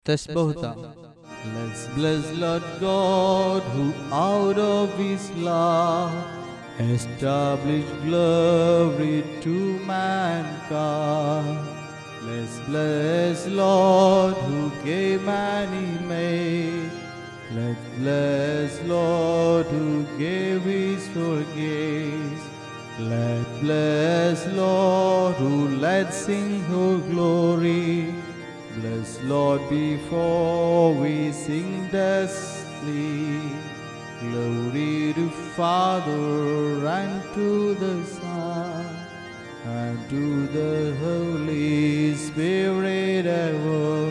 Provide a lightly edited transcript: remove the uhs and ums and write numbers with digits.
Teshbohta. Let's bless Lord God who out of his love established glory to mankind. Let's bless Lord who gave man he made. Let's bless Lord who gave his forgives. Let's bless Lord who let sing your glory. Bless Lord before we sing thusly. Glory to Father and to the Son and to the Holy Spirit ever.